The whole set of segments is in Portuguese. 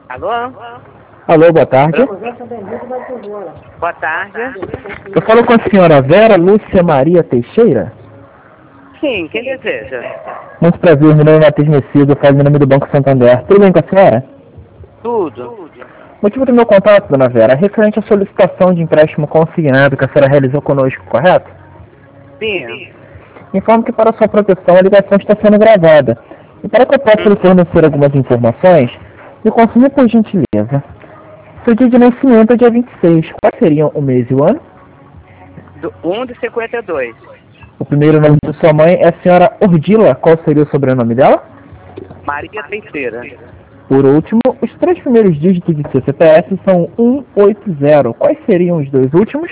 Alô? Alô, boa tarde. Boa tarde. Eu falo com a senhora Vera Lúcia Maria Teixeira. Sim, quem deseja? Muito prazer, meu nome é Matheus Messias, eu falo em nome do Banco Santander. Tudo bem com a senhora? Tudo. O motivo do meu contato, dona Vera, é referente à solicitação de empréstimo consignado que a senhora realizou conosco, correto? Sim. Informo que para sua proteção a ligação está sendo gravada. E para que eu possa lhe fornecer algumas informações, me confirme por gentileza. Seu dia de nascimento é dia 26. Quais seriam o mês e o ano? Do 1 de 52. O primeiro nome de sua mãe é a senhora Ordila. Qual seria o sobrenome dela? Maria Teixeira. Por último, os três primeiros dígitos de seu CPF são 180. Quais seriam os dois últimos?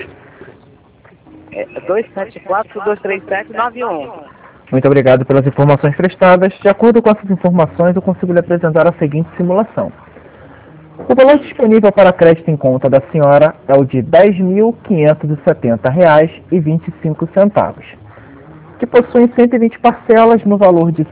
274-237-91. Muito obrigado pelas informações prestadas. De acordo com essas informações, eu consigo lhe apresentar a seguinte simulação. O valor disponível para crédito em conta da senhora é o de R$ 10.570,25, que possuem 120 parcelas no valor de R$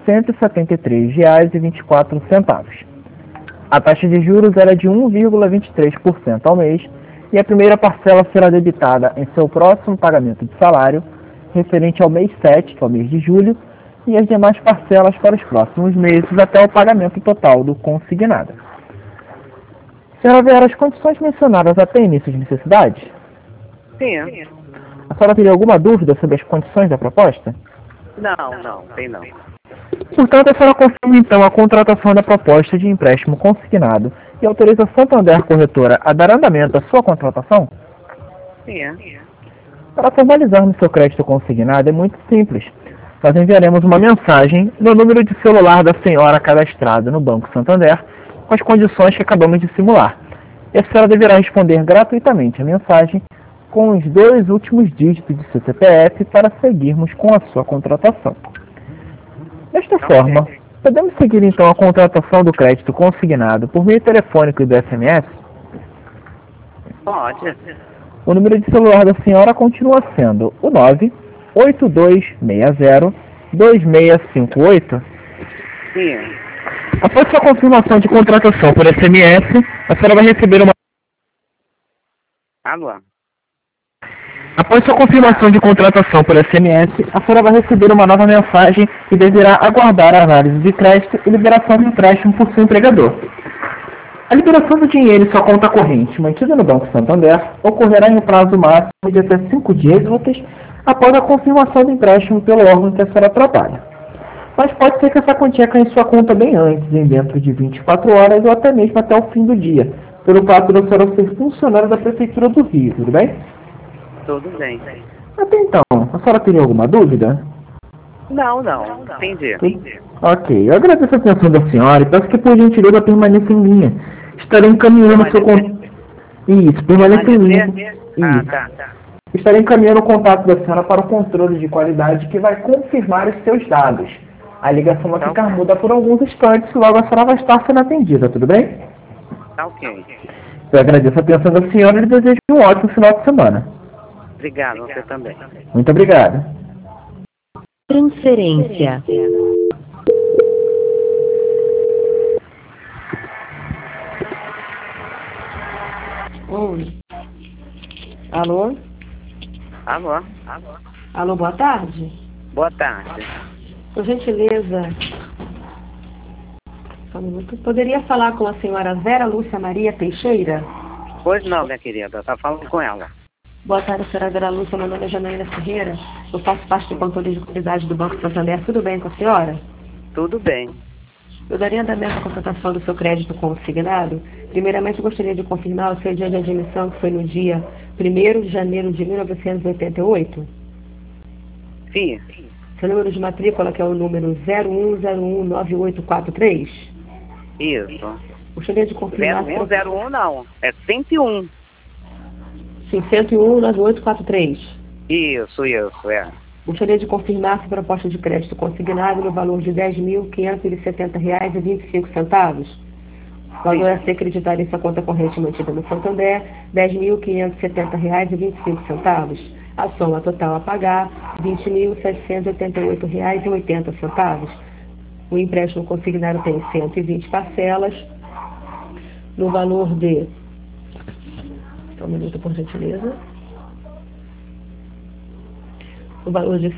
173,24. A taxa de juros era de 1,23% ao mês e a primeira parcela será debitada em seu próximo pagamento de salário, referente ao mês 7, que é o mês de julho, e as demais parcelas para os próximos meses até o pagamento total do consignado. Senhora Vera, as condições mencionadas até início de necessidades? Sim. A senhora teria alguma dúvida sobre as condições da proposta? Não, tem não. Portanto, a senhora confirma então a contratação da proposta de empréstimo consignado e autoriza a Santander Corretora a dar andamento à sua contratação? Sim. Para formalizarmos seu crédito consignado é muito simples. Nós enviaremos uma mensagem no número de celular da senhora cadastrada no Banco Santander com as condições que acabamos de simular. E a senhora deverá responder gratuitamente a mensagem com os dois últimos dígitos de seu CPF para seguirmos com a sua contratação. Desta forma, podemos seguir então a contratação do crédito consignado por meio telefônico e do SMS? Pode. O número de celular da senhora continua sendo o 98260-2658. Sim. Após sua confirmação de contratação por SMS, a senhora vai receber uma... Alô? Após sua confirmação de contratação por SMS, a senhora vai receber uma nova mensagem e deverá aguardar a análise de crédito e liberação do empréstimo por seu empregador. A liberação do dinheiro em sua conta corrente, mantida no Banco Santander, ocorrerá em um prazo máximo de até 5 dias úteis após a confirmação do empréstimo pelo órgão que a senhora trabalha. Mas pode ser que essa quantia caia em sua conta bem antes, em dentro de 24 horas ou até mesmo até o fim do dia, pelo fato da senhora ser funcionária da Prefeitura do Rio, tudo bem? Tudo bem. Até então, a senhora teria alguma dúvida? Não. Entendi. Ok, eu agradeço a atenção da senhora e peço que por gentileza permaneça em linha. Estarei encaminhando o seu contato. Isso, permaneça em linha. Isso. Tá. Estarei encaminhando o contato da senhora para o controle de qualidade que vai confirmar os seus dados. A ligação vai ficar muda por alguns instantes e logo a senhora vai estar sendo atendida, tudo bem? Tá ok. Eu agradeço a atenção da senhora e lhe desejo um ótimo final de semana. Obrigado, você também. Muito obrigado. Transferência. Oi. Alô? Alô? Alô, boa tarde. Boa tarde. Por gentileza, só um minuto. Poderia falar com a senhora Vera Lúcia Maria Teixeira? Pois não, minha querida, tá falando com ela. Boa tarde, senhora Vera Lúcia. Meu nome é Janaína Ferreira. Eu faço parte do controle de qualidade do Banco Santander. Tudo bem com a senhora? Tudo bem. Eu daria andamento à contratação do seu crédito consignado. Primeiramente, gostaria de confirmar o seu dia de admissão, que foi no dia 1º de janeiro de 1988. Sim. Seu número de matrícula, que é o número 01019843. Isso. Gostaria de confirmar... 0101 não, é 101. Sim, 1019843. Isso, é. Gostaria de confirmar se a proposta de crédito consignado no valor de R$ 10.570,25. Valor a ser acreditado em sua conta corrente mantida no Santander, R$ 10.570,25. A soma total a pagar, R$ 20.788,80. O empréstimo consignado tem 120 parcelas, no valor de... Só um minuto, por gentileza. No valor de R$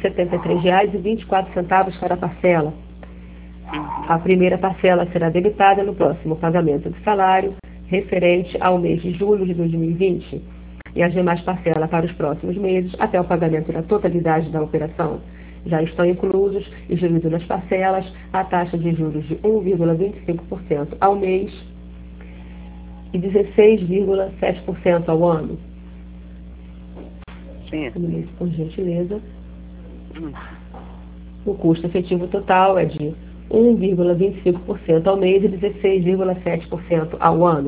173,24 para a parcela. A primeira parcela será debitada no próximo pagamento do salário, referente ao mês de julho de 2020, e as demais parcelas para os próximos meses, até o pagamento da totalidade da operação. Já estão inclusos, incluídos nas parcelas, a taxa de juros de 1,25% ao mês e 16,7% ao ano. Sim. Por gentileza. O custo efetivo total é de 1,25% ao mês e 16,7% ao ano.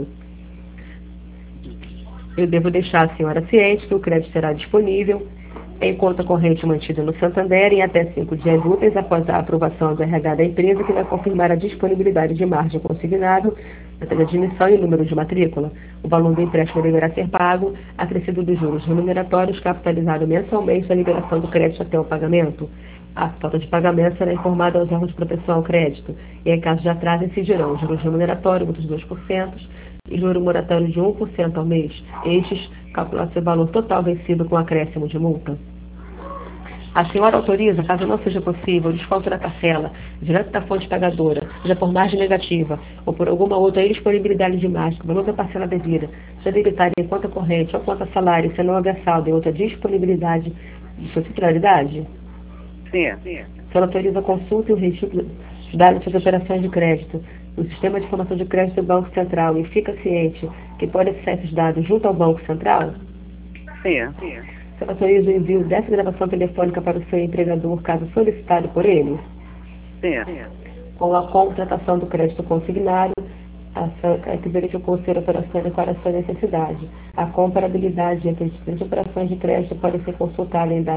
Eu devo deixar a senhora ciente que o crédito será disponível em conta corrente mantida no Santander em até 5 dias úteis após a aprovação do RH da empresa, que vai confirmar a disponibilidade de margem consignado, data de admissão e número de matrícula. O valor do empréstimo deverá ser pago, acrescido dos juros remuneratórios, capitalizado mensalmente na liberação do crédito até o pagamento. A falta de pagamento será informada aos órgãos de proteção ao crédito, e em caso de atraso incidirão juros remuneratórios dos 2% e juro moratório de 1% ao mês. Estes calcular seu valor total vencido com acréscimo de multa. A senhora autoriza, caso não seja possível, o desconto da parcela, direto da fonte pagadora, seja por margem negativa ou por alguma outra indisponibilidade de margem, o valor da parcela devida, seja debitada em conta corrente ou conta salário, se não haver saldo em outra disponibilidade de sua titularidade? Sim. A senhora autoriza a consulta e o registro dos dados das operações de crédito no Sistema de Informação de Crédito do Banco Central e fica ciente que pode acessar esses dados junto ao Banco Central? Sim. A senhora autoriza o envio dessa gravação telefônica para o seu empregador, caso solicitado por ele? Sim. Com a contratação do crédito consignado, a senhora que verificou ser operação e qual é a sua necessidade. A comparabilidade entre as diferentes operações de crédito pode ser consultada em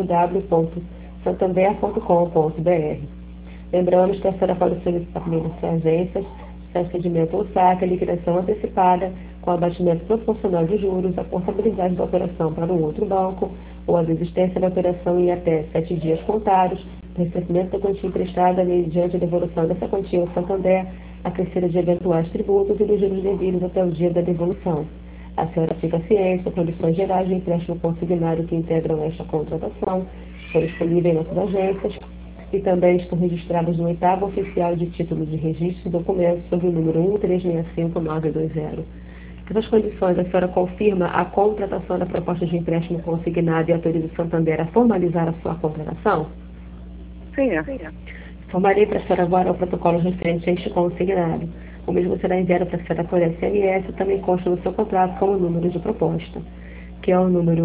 www.santander.com.br. Lembramos que a senhora pode solicitar por agências, sem cedimento ou saque, a liquidação antecipada, com abatimento proporcional de juros, a portabilidade da operação para um outro banco, ou a desistência da operação em até 7 dias contados, recebimento da quantia emprestada mediante a devolução dessa quantia ao Santander, acrescida de eventuais tributos e dos juros devidos até o dia da devolução. A senhora fica ciente das condições gerais de empréstimo consignado que integram esta contratação, estão disponíveis em nossas agências, e também estão registrados no 8º Oficial de Título de Registro e Documentos sob o número 1365920. Essas condições, a senhora confirma a contratação da proposta de empréstimo consignado e autoriza o Santander a formalizar a sua contratação? Sim. Informarei para a senhora agora o protocolo referente a este consignado. O mesmo será enviado para a senhora por SMS e também consta no seu contrato como número de proposta, que é o número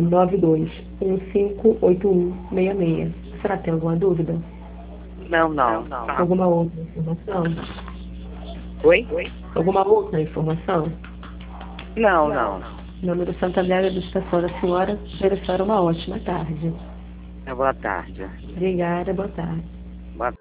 92158166. A senhora tem alguma dúvida? Não. Alguma outra informação? Oi? Alguma outra informação? Não. Em nome do Santander e do Estação da senhora, desejo uma ótima tarde. Boa tarde. Obrigada, boa tarde.